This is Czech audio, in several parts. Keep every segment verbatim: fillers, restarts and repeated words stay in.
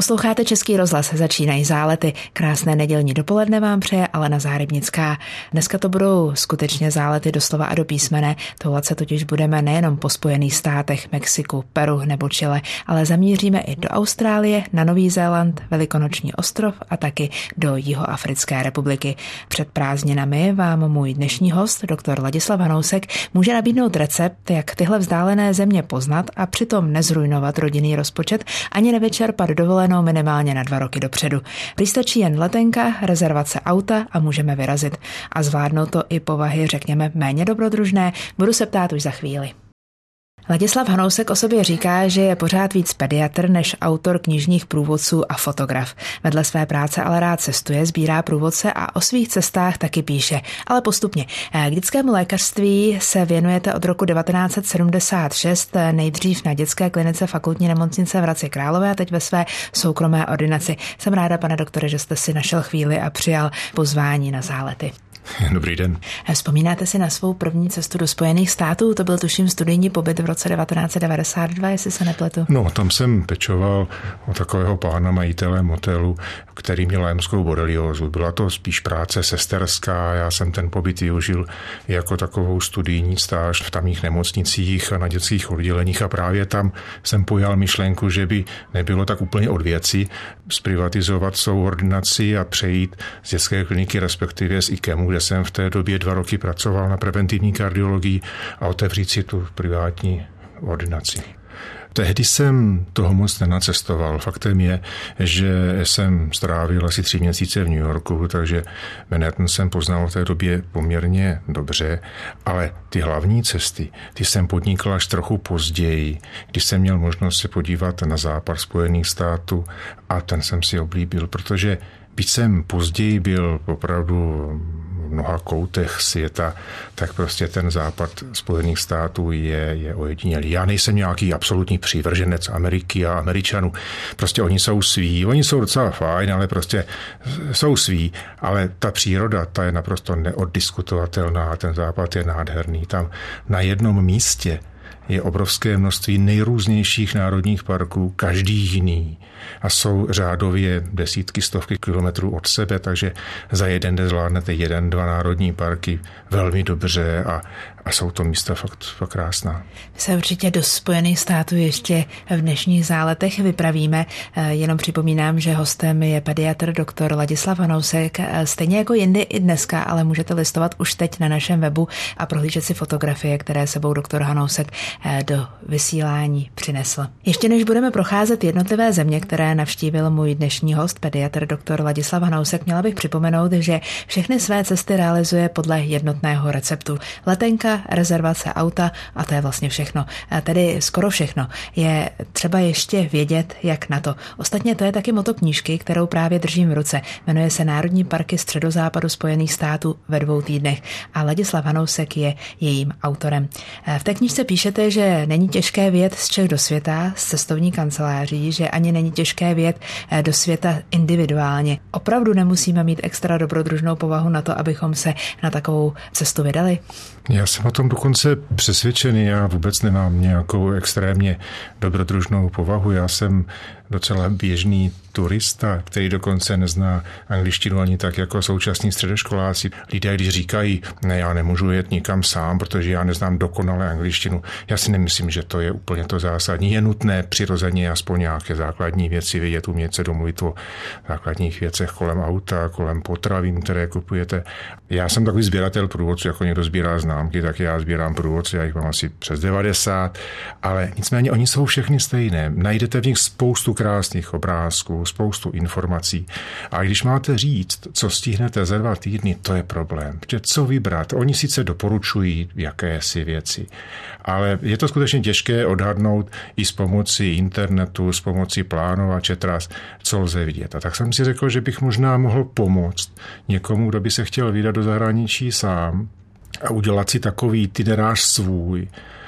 Posloucháte Český rozhlas, začínají zálety. Krásné nedělní dopoledne vám přeje Alena Zárybnická. Dneska to budou skutečně zálety doslova a do písmene. Toulat se totiž budeme nejenom po Spojených státech, Mexiku, Peru nebo Chile, ale zamíříme i do Austrálie, na Nový Zéland, Velikonoční ostrov a taky do Jihoafrické republiky. Před prázdninami vám můj dnešní host, doktor Ladislav Hanousek, může nabídnout recept, jak tyhle vzdálené země poznat a přitom nezrujnovat rodinný rozpočet ani nevyčerpat dovolenou minimálně na dva roky dopředu. Když stačí jen letenka, rezervace auta a můžeme vyrazit. A zvládnou to i povahy, řekněme, méně dobrodružné, budu se ptát už za chvíli. Ladislav Hanousek o sobě říká, že je pořád víc pediatr než autor knižních průvodců a fotograf. Vedle své práce ale rád cestuje, sbírá průvodce a o svých cestách taky píše. Ale postupně. K dětskému lékařství se věnujete od roku devatenáct set sedmdesát šest, nejdřív na dětské klinice Fakultní nemocnice v Hradci Králové a teď ve své soukromé ordinaci. Jsem ráda, pane doktore, že jste si našel chvíli a přijal pozvání na zálety. Dobrý den. Vzpomínáte si na svou první cestu do Spojených států? To byl tuším studijní pobyt v roce devatenáct set devadesát dva, jestli se nepletu. No, tam jsem pečoval o takového pána majitele motelu, který měl lémskou boreliózu. Byla to spíš práce sesterská, já jsem ten pobyt využil jako takovou studijní stáž v tamních nemocnicích a na dětských odděleních a právě tam jsem pojal myšlenku, že by nebylo tak úplně od věci zprivatizovat svou ordinaci a přejít z dětské kliniky, respektive z IKEMu, kde jsem v té době dva roky pracoval na preventivní kardiologii a otevřít si tu privátní ordinaci. Tehdy jsem toho moc nenacestoval. Faktem je, že jsem strávil asi tři měsíce v New Yorku, takže Manhattan jsem poznal v té době poměrně dobře, ale ty hlavní cesty, ty jsem podnikl až trochu později, když jsem měl možnost se podívat na západ Spojených států a ten jsem si oblíbil, protože byť jsem později byl opravdu v mnoha koutech světa, tak prostě ten západ Spojených států je, je ojedinělý. Já nejsem nějaký absolutní přívrženec Ameriky a Američanů. Prostě oni jsou sví, oni jsou docela fajn, ale prostě jsou sví, ale ta příroda, ta je naprosto neoddiskutovatelná a ten západ je nádherný. Tam na jednom místě je obrovské množství nejrůznějších národních parků, každý jiný. A jsou řádově desítky, stovky kilometrů od sebe, takže za jeden den zvládnete jeden, dva národní parky velmi dobře a, a jsou to místa fakt, fakt krásná. My se určitě do Spojených států ještě v dnešních záletech vypravíme. Jenom připomínám, že hostem je pediatr doktor Ladislav Hanousek. Stejně jako jindy i dneska, ale můžete listovat už teď na našem webu a prohlížet si fotografie, které sebou doktor Hanousek do vysílání přinesl. Ještě než budeme procházet jednotlivé země, které navštívil můj dnešní host, pediatr doktor Ladislav Hanousek, měla bych připomenout, že všechny své cesty realizuje podle jednotného receptu. Letenka, rezervace auta a to je vlastně všechno. A tedy skoro všechno. Je třeba ještě vědět, jak na to. Ostatně to je taky moto knížky, kterou právě držím v ruce. Jmenuje se Národní parky středozápadu Spojených států ve dvou týdnech a Ladislav Hanousek je jejím autorem. V té knížce píšete, že není těžké vyjet z Čech do světa z cestovní kanceláří, že ani není těžké vyjet do světa individuálně. Opravdu nemusíme mít extra dobrodružnou povahu na to, abychom se na takovou cestu vydali? Já jsem o tom dokonce přesvědčený, já vůbec nemám nějakou extrémně dobrodružnou povahu, já jsem docela běžný turista, který dokonce nezná angličtinu ani tak jako současní středoškoláci. Lidé, když říkají, ne, já nemůžu jet nikam sám, protože já neznám dokonale angličtinu, já si nemyslím, že to je úplně to zásadní. Je nutné přirozeně aspoň nějaké základní věci vědět, umět se domluvit o základních věcech kolem auta, kolem potravin, které kupujete. Já jsem takový sběratel průvodců, jako někdo sbírá známky, tak já sbírám průvodce, já jich mám asi přes devadesát, ale nicméně oni jsou všechny stejné. Najdete v nich spoustu krásných obrázků, spoustu informací. A když máte říct, co stihnete za dva týdny, to je problém. Protože co vybrat? Oni sice doporučují jakési věci, ale je to skutečně těžké odhadnout i s pomocí internetu, s pomocí plánovače tras, co lze vidět. A tak jsem si řekl, že bych možná mohl pomoct někomu, kdo by se chtěl vydat do zahraničí sám a udělat si takový itinerář svůj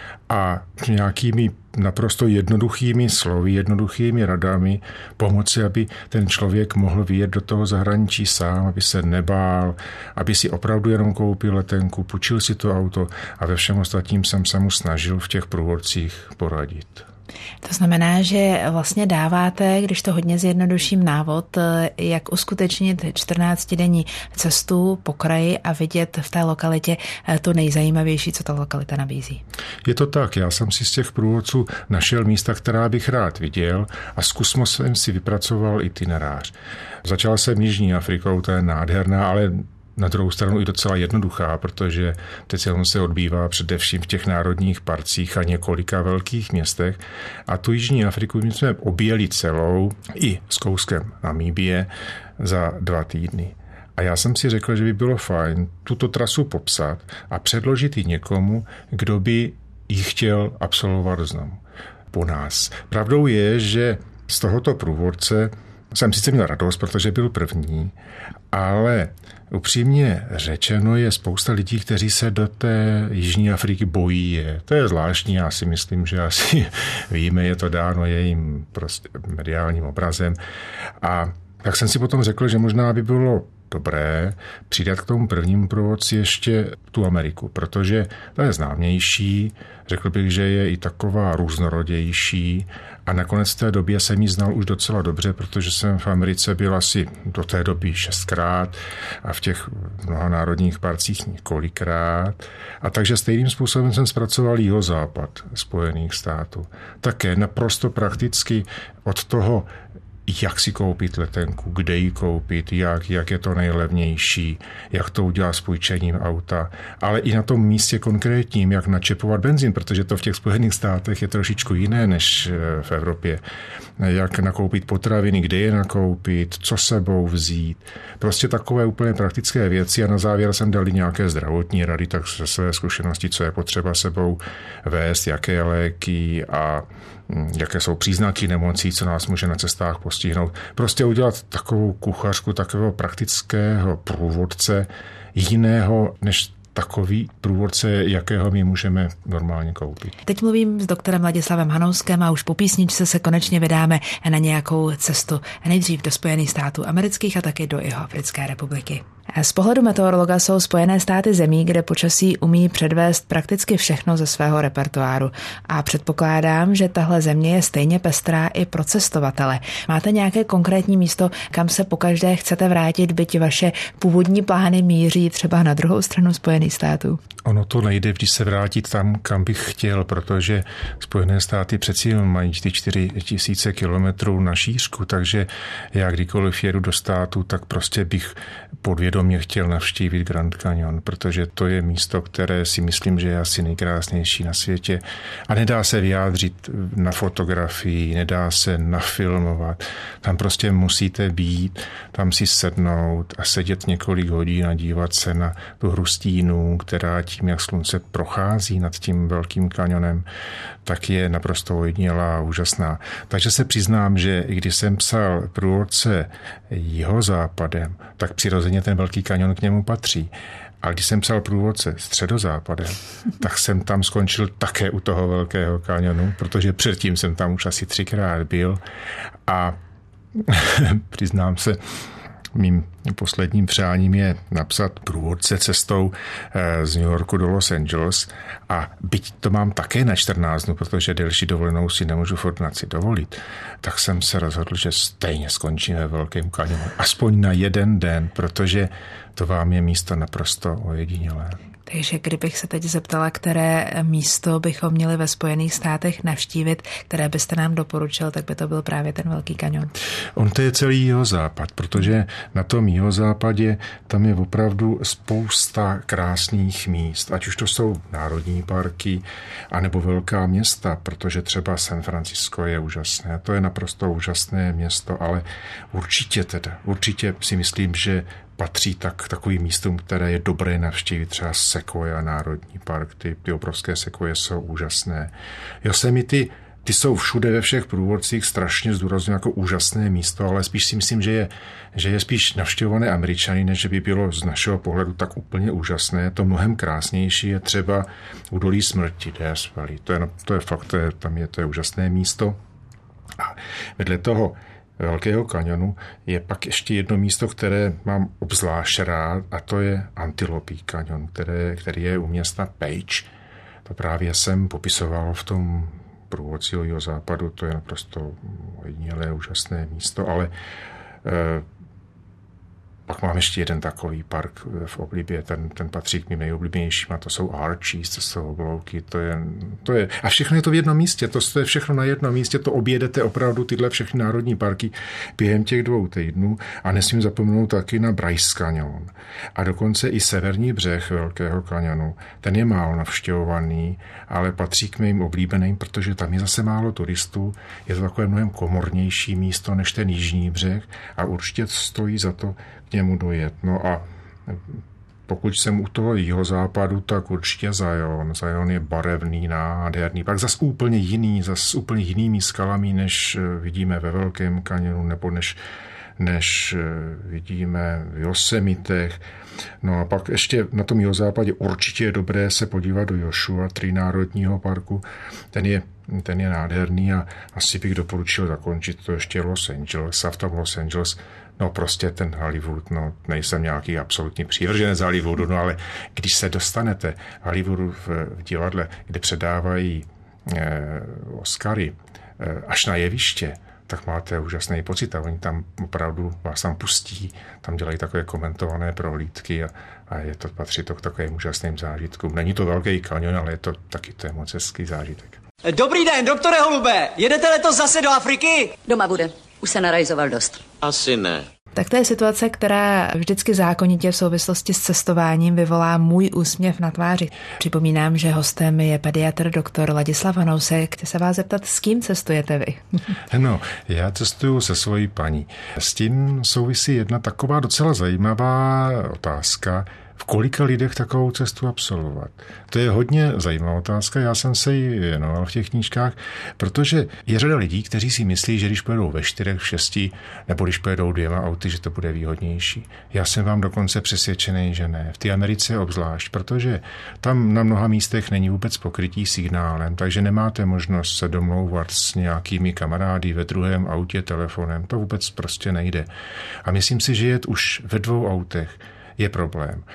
a nějakými naprosto jednoduchými slovy, jednoduchými radami pomoci, aby ten člověk mohl vyjet do toho zahraničí sám, aby se nebál, aby si opravdu jenom koupil letenku, půjčil si to auto a ve všem ostatním jsem se mu snažil v těch průvodcích poradit. To znamená, že vlastně dáváte, když to hodně zjednoduším, návod, jak uskutečnit čtrnáctidenní cestu po kraji a vidět v té lokalitě to nejzajímavější, co ta lokalita nabízí. Je to tak, já jsem si z těch průvodců našel místa, která bych rád viděl a zkusmo jsem si vypracoval itinerář. Začal jsem Jižní Afrikou, to je nádherná, ale na druhou stranu i docela jednoduchá, protože teď se odbývá především v těch národních parcích a několika velkých městech. A tu Jižní Afriku my jsme objeli celou i s kouskem Namíbie za dva týdny. A já jsem si řekl, že by bylo fajn tuto trasu popsat a předložit ji někomu, kdo by ji chtěl absolvovat znovu po nás. Pravdou je, že z tohoto průvodce jsem sice měl radost, protože byl první, ale upřímně řečeno je spousta lidí, kteří se do té Jižní Afriky bojí. Je. To je zvláštní, já si myslím, že asi víme, je to dáno jejím prostě mediálním obrazem. A tak jsem si potom řekl, že možná by bylo dobré přidat k tomu prvnímu průvodci ještě tu Ameriku, protože to je známější, řekl bych, že je i taková různorodější a nakonec v té době jsem ji znal už docela dobře, protože jsem v Americe byl asi do té doby šestkrát a v těch mnoha národních parcích několikrát. A takže stejným způsobem jsem zpracoval jihozápad Spojených států. Také naprosto prakticky od toho, jak si koupit letenku, kde ji koupit, jak, jak je to nejlevnější, jak to udělat s půjčením auta, ale i na tom místě konkrétním, jak načepovat benzín, protože to v těch Spojených státech je trošičku jiné než v Evropě. Jak nakoupit potraviny, kde je nakoupit, co sebou vzít. Prostě takové úplně praktické věci a na závěr jsem dal nějaké zdravotní rady, tak ze své zkušenosti, co je potřeba sebou vést, jaké léky a jaké jsou příznaky nemocí, co nás může na cestách postihnout. Prostě udělat takovou kuchařku, takového praktického průvodce, jiného než takový průvodce, jakého my můžeme normálně koupit. Teď mluvím s doktorem Ladislavem Hanouskem a už po písničce se konečně vydáme na nějakou cestu. Nejdřív do Spojených států amerických a taky do Jihoafrické republiky. Z pohledu meteorologa jsou Spojené státy zemí, kde počasí umí předvést prakticky všechno ze svého repertoáru. A předpokládám, že tahle země je stejně pestrá i pro cestovatele. Máte nějaké konkrétní místo, kam se pokaždé chcete vrátit, byť vaše původní plány míří třeba na druhou stranu Spojených států? Ono to nejde vždy se vrátit tam, kam bych chtěl, protože Spojené státy přeci mají ty čtyři tisíce kilometrů na šířku, takže já kdykoliv jedu do státu, tak prostě bych podvědomě chtěl navštívit Grand Canyon, protože to je místo, které si myslím, že je asi nejkrásnější na světě a nedá se vyjádřit na fotografii, nedá se nafilmovat. Tam prostě musíte být, tam si sednout a sedět několik hodin a dívat se na tu hru stínů, která tím, jak slunce prochází nad tím velkým kanionem, tak je naprosto ojedinělá a úžasná. Takže se přiznám, že i když jsem psal průvodce jihozápadem, tak přirozeně ten velký kanion k němu patří. A když jsem psal průvodce středozápadem, tak jsem tam skončil také u toho velkého kanionu, protože předtím jsem tam už asi třikrát byl a přiznám se, mým posledním přáním je napsat průvodce cestou z New Yorku do Los Angeles a byť to mám také na čtrnáct dnů, protože delší dovolenou si nemůžu v ordinaci dovolit, tak jsem se rozhodl, že stejně skončím ve Velkém kanionu. Aspoň na jeden den, protože to vám je místo naprosto ojedinělé. Takže kdybych se teď zeptala, které místo bychom měli ve Spojených státech navštívit, které byste nám doporučil, tak by to byl právě ten Velký kanion. On to je celý jihozápad, protože na tom jihozápadě tam je opravdu spousta krásných míst, ať už to jsou národní parky, anebo velká města, protože třeba San Francisco je úžasné. To je naprosto úžasné město, ale určitě teda, určitě si myslím, že patří tak k takovým místům, které je dobré navštívit, třeba Sequoia národní park, ty, ty obrovské sequoie jsou úžasné. Yosemite, ty jsou všude ve všech průvodcích strašně zdůrazňují jako úžasné místo, ale spíš si myslím, že je, že je spíš navštěvované Američany, než by bylo z našeho pohledu tak úplně úžasné. To mnohem krásnější je třeba Údolí smrti, Death Valley. To je, to je fakt, to je, tam je to je úžasné místo. A vedle toho Velkého kanionu je pak ještě jedno místo, které mám obzvlášť rád, a to je Antilopí kanion, které, který je u města Page. To právě jsem popisoval v tom průvodci o západu, to je naprosto ojedinělé, úžasné místo, ale eh, pak mám ještě jeden takový park v oblibě, ten, ten patří k mým nejoblíbenějším a to jsou Archies, to jsou oblouky, to je, to je, a všechno je to v jednom místě, to, to je všechno na jednom místě, to objedete opravdu tyhle všechny národní parky během těch dvou týdnů a nesmím zapomenout taky na Bryce Canyon a dokonce i severní břeh Velkého kaňonu, ten je málo navštěvovaný, ale patří k mým oblíbeným, protože tam je zase málo turistů, je to takové mnohem komornější místo než ten jižní břeh a určitě stojí za to k němu dojet. No a pokud jsem u toho jihozápadu, tak určitě Zion. Zion je barevný, nádherný, pak zas úplně jiný, zas úplně jinými skalami, než vidíme ve Velkém kaňonu, nebo než, než vidíme v Yosemitech. No a pak ještě na tom jihozápadě určitě je dobré se podívat do Joshua Tree národního parku. Ten je, ten je nádherný a asi bych doporučil zakončit to ještě Los Angeles a v tom Los Angeles no prostě ten Hollywood, no nejsem nějaký absolutní přívrženec Hollywoodu, no ale když se dostanete Hollywoodu v, v divadle, kde předávají eh, Oscary eh, až na jeviště, tak máte úžasný pocit a oni tam opravdu vás tam pustí, tam dělají takové komentované prohlídky a, a je to, patří to k takovým úžasným zážitkům. Není to Velký kaňon, ale je to taky to je moc hezký zážitek. Dobrý den, doktore Holube, jedete letos zase do Afriky? Doma bude, už se narajzoval dost. Asi ne. Tak to je situace, která vždycky zákonitě v souvislosti s cestováním vyvolá můj úsměv na tváři. Připomínám, že hostem je pediatr doktor Ladislav Hanousek. Chci se vás zeptat, s kým cestujete vy? No, já cestuju se svojí paní. S tím souvisí jedna taková docela zajímavá otázka, v kolika lidech takovou cestu absolvovat. To je hodně zajímavá otázka, já jsem se jí věnoval v těch knížkách, protože je řada lidí, kteří si myslí, že když pojedou ve čtyřech, v šesti, nebo když pojedou dvěma auty, že to bude výhodnější. Já jsem vám dokonce přesvědčený, že ne. V té Americe obzvlášť, protože tam na mnoha místech není vůbec pokrytí signálem, takže nemáte možnost se domlouvat s nějakými kamarády ve druhém autě telefonem. To vůbec prostě nejde. A myslím si, že jet už ve dvou autech je problém.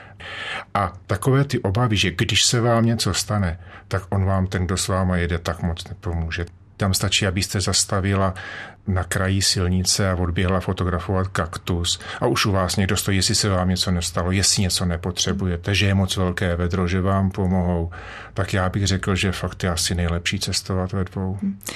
A takové ty obavy, že když se vám něco stane, tak on vám, ten, kdo s váma jede, tak moc nepomůže. Tam stačí, abyste zastavila na kraji silnice a odběhla fotografovat kaktus a už u vás někdo stojí, jestli se vám něco nestalo, jestli něco nepotřebujete, že je moc velké vedro, že vám pomohou, tak já bych řekl, že fakt je asi nejlepší cestovat ve dvou.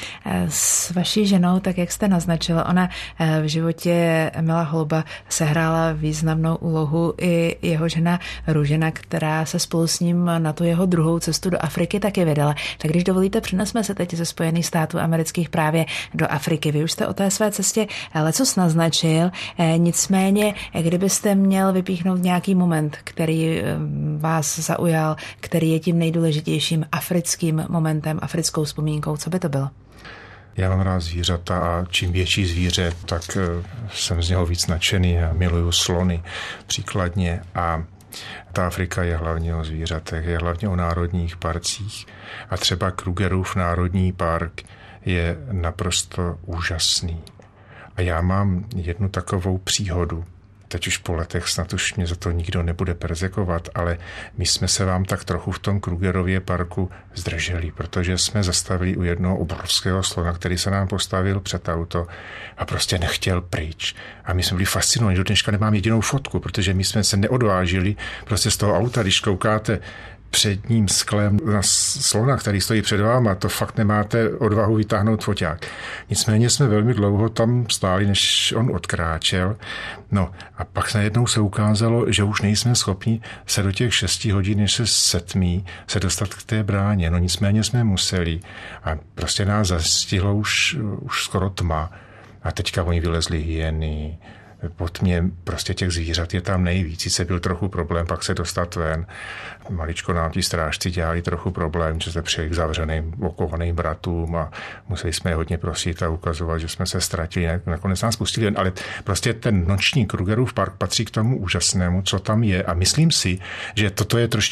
S vaší ženou, tak jak jste naznačila, ona v životě Emila Holuba sehrála významnou úlohu, i jeho žena Růžena, která se spolu s ním na tu jeho druhou cestu do Afriky taky vydala. Tak když dovolíte, přenesme se teď ze Spojených států amerických právě do Afriky. Vy už jste o té své cestě lecos naznačil, nicméně, kdybyste měl vypíchnout nějaký moment, který vás zaujal, který je tím nejdůležitějším africkým momentem, africkou vzpomínkou, co by to bylo? Já mám rád zvířata a čím větší zvíře, tak jsem z něho víc nadšený a miluju slony příkladně a ta Afrika je hlavně o zvířatech, je hlavně o národních parcích a třeba Krugerův národní park je naprosto úžasný. A já mám jednu takovou příhodu. Teď už po letech snad už mě za to nikdo nebude perzekovat, ale my jsme se vám tak trochu v tom Krugerově parku zdrželi, protože jsme zastavili u jednoho obrovského slona, který se nám postavil před auto a prostě nechtěl pryč. A my jsme byli fascinovaní. Do dneška nemám jedinou fotku, protože my jsme se neodvážili prostě z toho auta, když koukáte předním sklem na slona, který stojí před váma, to fakt nemáte odvahu vytáhnout foťák. Nicméně jsme velmi dlouho tam stáli, než on odkráčel. No a pak najednou se ukázalo, že už nejsme schopni se do těch šesti hodin, než se setmí, se dostat k té bráně. No nicméně jsme museli a prostě nás zastihlo už, už skoro tma. A teďka oni vylezli hyeny, pod mě prostě těch zvířat je tam nejvíc. Sice byl trochu problém pak se dostat ven. Maličko nám ti strážci dělali trochu problém, že jsme přijeli k zavřeným okovaným bratům a museli jsme je hodně prosit a ukazovat, že jsme se ztratili. Nakonec nás pustili ven, ale prostě ten noční Krugerův park patří k tomu úžasnému, co tam je. A myslím si, že toto je trošičku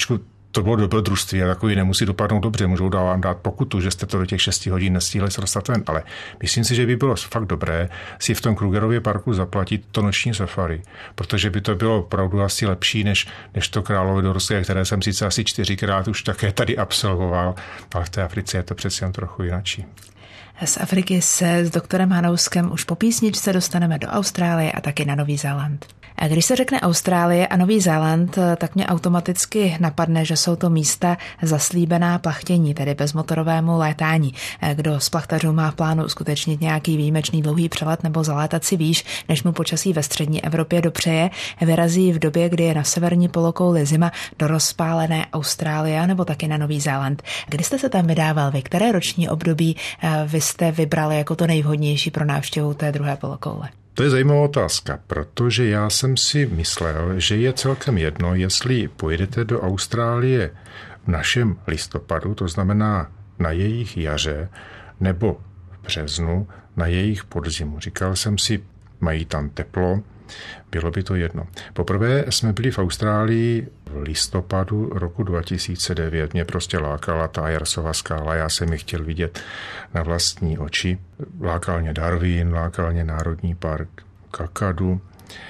to bylo dobrodružství a takový nemusí dopadnout dobře, můžou vám dát pokutu, že jste to do těch šesti hodin nestíhali se dostat ven, ale myslím si, že by bylo fakt dobré si v tom Krugerově parku zaplatit to noční safari, protože by to bylo opravdu asi lepší, než, než to Královéhorské, které jsem sice asi čtyřikrát už také tady absolvoval, ale v té Africe je to přeci jen trochu jinačí. Z Afriky se s doktorem Hanouskem už po písničce dostaneme do Austrálie a taky na Nový Zéland. A když se řekne Austrálie a Nový Zéland, tak mě automaticky napadne, že jsou to místa zaslíbená plachtění, tedy bezmotorovému létání. Kdo z plachtařů má v plánu uskutečnit nějaký výjimečný dlouhý přelet nebo zalétat si výš, než mu počasí ve střední Evropě dopřeje, vyrazí v době, kdy je na severní polokouli zima, do rozpálené Austrálie nebo taky na Nový Zéland. Kdy jste se tam vydával vy? Které roční období vy jste vybrali jako to nejvhodnější pro návštěvu té druhé polokoule? To je zajímavá otázka, protože já jsem si myslel, že je celkem jedno, jestli pojedete do Austrálie v našem listopadu, to znamená na jejich jaře, nebo v březnu na jejich podzimu. Říkal jsem si, mají tam teplo, bylo by to jedno. Poprvé jsme byli v Austrálii v listopadu roku dva tisíce devět. Mě prostě lákala ta Ayersova skála, já jsem ji chtěl vidět na vlastní oči. Lákal mě Darwin, lákal mě Národní park Kakadu.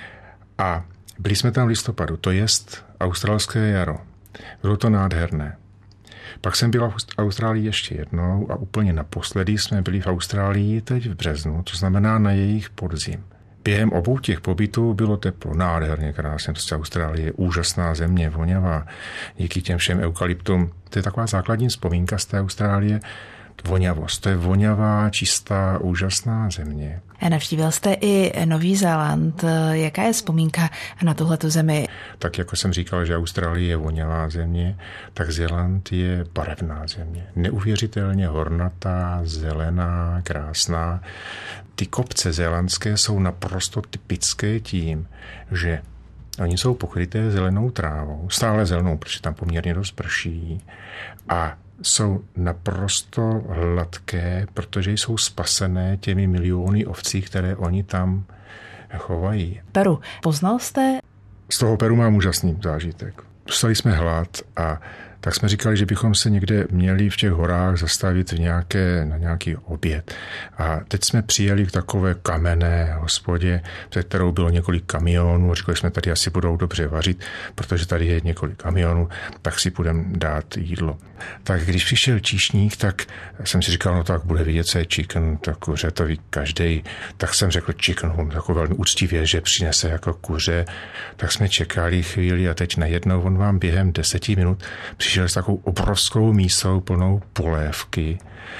A byli jsme tam v listopadu, to jest australské jaro. Bylo to nádherné. Pak jsem byla v Austrálii ještě jednou a úplně naposledy jsme byli v Austrálii teď v březnu, to znamená na jejich podzim. Během obou těch pobytů bylo teplo, nádherně krásně. Prostě Austrálie je úžasná země, vonavá, díky těm všem eukalyptům. To je taková základní vzpomínka z té Austrálie. Vonavost, to je vonavá, čistá, úžasná země. Navštívil jste i Nový Zéland. Jaká je vzpomínka na tuhletu zemi? Tak jako jsem říkal, že Austrálie je vonavá země, tak Zéland je barevná země. Neuvěřitelně hornatá, zelená, krásná. Ty kopce zélandské jsou naprosto typické tím, že oni jsou pokryté zelenou trávou, stále zelenou, protože tam poměrně dost prší, a jsou naprosto hladké, protože jsou spasené těmi miliony ovcí, které oni tam chovají. Peru. Poznal jste? Z toho Peru mám úžasný zážitek. Dostali jsme hlad a tak jsme říkali, že bychom se někde měli v těch horách zastavit v nějaké, na nějaký oběd. A teď jsme přijeli k takové kamenné hospodě, před kterou bylo několik kamionů. Říkali jsme, tady asi budou dobře vařit, protože tady je několik kamionů, tak si půjdeme dát jídlo. Tak když přišel číšník, tak jsem si říkal, no tak bude vidět, co je chicken, tak kuře to ví každej. Tak jsem řekl chicken home, jako velmi úctivě, že přinese jako kuře. Tak jsme čekali chvíli a teď najednou on vám během deseti minut přišel s takovou obrovskou mísou plnou polévky,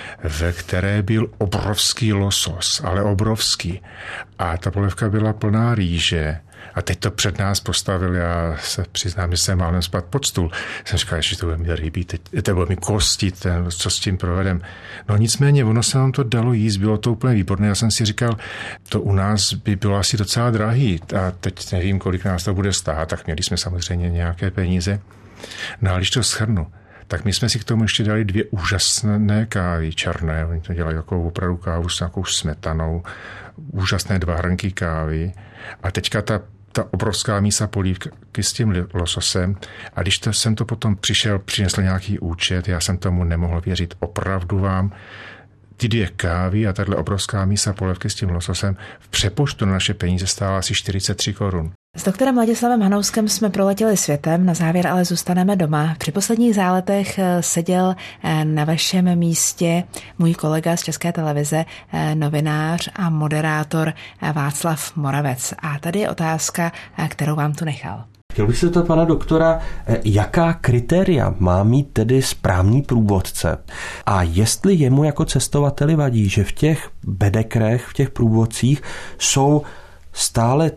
ve které byl obrovský losos, ale obrovský. A ta polévka byla plná rýže. A teď to před nás postavil, já se přiznám, že jsem málem spát pod stůl. Jsem říkal, že to bude mít rybí, teď to bude mi kosti, ten, co s tím provedem. No nicméně, ono se nám to dalo jíst, bylo to úplně výborné. Já jsem si říkal, to u nás by bylo asi docela drahý a teď nevím, kolik nás to bude stát, tak měli jsme samozřejmě nějaké peníze. No a když to shrnu, tak my jsme si k tomu ještě dali dvě úžasné kávy, černé, oni to dělají jako opravdu kávu s nějakou smetanou, úžasné dva hrnky kávy a teďka ta, ta obrovská mísa polívky s tím lososem a když to, jsem to potom přišel, přinesl nějaký účet, já jsem tomu nemohl věřit, opravdu vám ty dvě kávy a tahle obrovská mísa polévky s tím lososem v přepočtu na naše peníze stála asi čtyřicet tři korun. S doktorem Ladislavem Hanouskem jsme proletěli světem, na závěr ale zůstaneme doma. Při posledních záletech seděl na vašem místě můj kolega z České televize, novinář a moderátor Václav Moravec. A tady je otázka, kterou vám tu nechal. Chtěl bych se to pana doktora, jaká kritéria má mít tedy správný průvodce a jestli jemu jako cestovateli vadí, že v těch bedekrech, v těch průvodcích jsou stále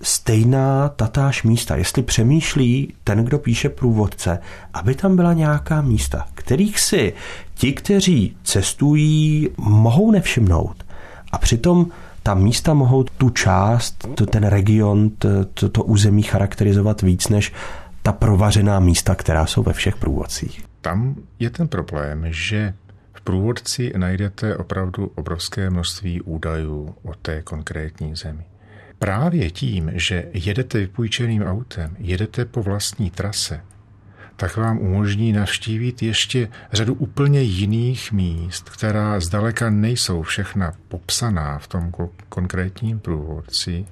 stejná tatáž místa. Jestli přemýšlí ten, kdo píše průvodce, aby tam byla nějaká místa, kterých si ti, kteří cestují, mohou nevšimnout. A přitom ta místa mohou tu část, to, ten region, to, to, to území charakterizovat víc než ta provařená místa, která jsou ve všech průvodcích. Tam je ten problém, že v průvodci najdete opravdu obrovské množství údajů o té konkrétní zemi. Právě tím, že jedete vypůjčeným autem, jedete po vlastní trase, tak vám umožní navštívit ještě řadu úplně jiných míst, která zdaleka nejsou všechna popsaná v tom konkrétním průvodci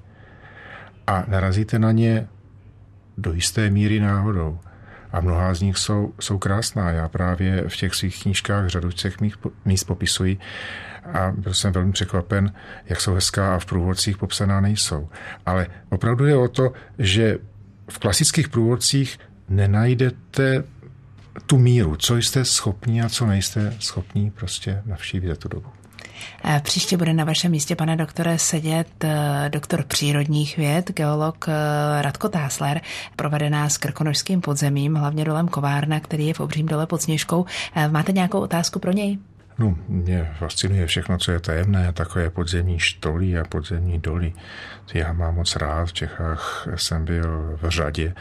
a narazíte na ně do jisté míry náhodou. A mnohá z nich jsou, jsou krásná. Já právě v těch svých knížkách řadu těch míst popisuji a byl jsem velmi překvapen, jak jsou hezká a v průvodcích popsaná nejsou. Ale opravdu je o to, že v klasických průvodcích nenajdete tu míru, co jste schopní a co nejste schopní prostě navštívit za tu dobu. Příště bude na vašem místě, pane doktore, sedět doktor přírodních věd, geolog Radko Tásler, provedená s krkonošským podzemím, hlavně dolem Kovárna, který je v Obřím dole pod Sněžkou. Máte nějakou otázku pro něj? No, mě fascinuje všechno, co je tajemné, takové podzemní štoly a podzemní doly. Já mám moc rád, v Čechách jsem byl v řadě,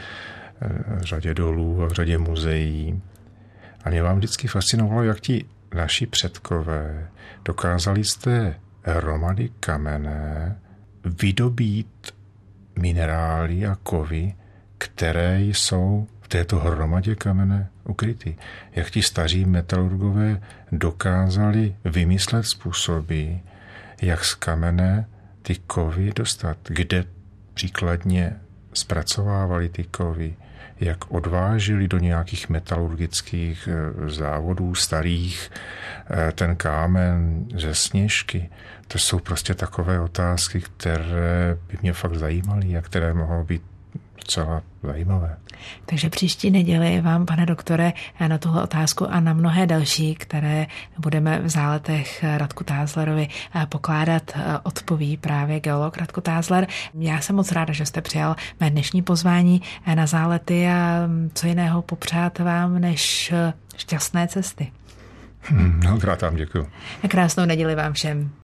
v řadě dolů a v řadě muzeí. A mě vám vždycky fascinovalo, jak ti naši předkové dokázali z té hromady kamene vydobít minerály a kovy, které jsou v této hromadě kamene ukryty. Jak ti staří metalurgové dokázali vymyslet způsoby, jak z kamene ty kovy dostat, kde příkladně zpracovávali ty kovy, jak odvážili do nějakých metalurgických závodů starých ten kámen ze Sněžky. To jsou prostě takové otázky, které by mě fakt zajímaly a které mohou být docela zajímavé. Takže příští neděli vám, pane doktore, na tuhle otázku a na mnohé další, které budeme v záletech Radku Táslerovi pokládat, odpoví právě geolog Radko Tásler. Já jsem moc ráda, že jste přijal mé dnešní pozvání na zálety a co jiného popřát vám než šťastné cesty. Hmm, no, krát vám děkuju. A krásnou neděli vám všem.